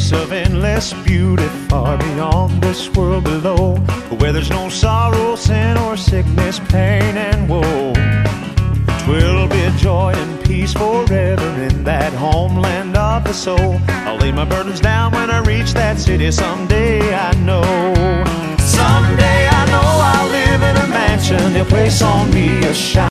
place of endless beauty far beyond this world below, where there's no sorrow, sin, or sickness, pain, and woe. 'Twill be joy and peace forever in that homeland of the soul. I'll lay my burdens down when I reach that city someday, I know. Someday I know I'll live in a mansion, they'll place on me a shine.